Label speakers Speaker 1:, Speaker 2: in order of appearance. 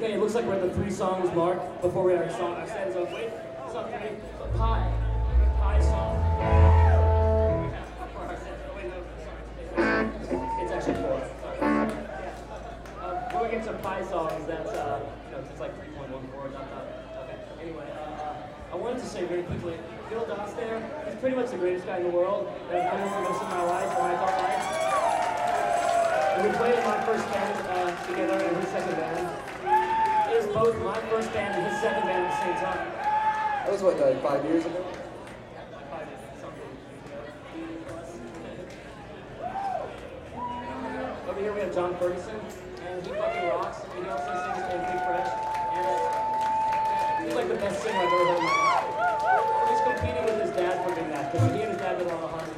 Speaker 1: Okay, it looks like we're at the 3 songs mark before we our song. Our set is over. Wait, song 3. Pie. Pie song. It's actually 4. We'll get some pie songs that's, it's like 3.14. Okay, anyway, I wanted to say very quickly, Bill Doss there, he's pretty much the greatest guy in the world that I've known for most of my life, or I thought life. And we played in my first band together in his second band. It was both my first band and his second band at the same time.
Speaker 2: That was what, like 5 years ago?
Speaker 1: Over here we have John Ferguson, and he fucking rocks. He also sings in Big Fresh, and he's like the best singer I've ever heard in my life. He's competing with his dad for doing that, because he and his dad did a lot of hard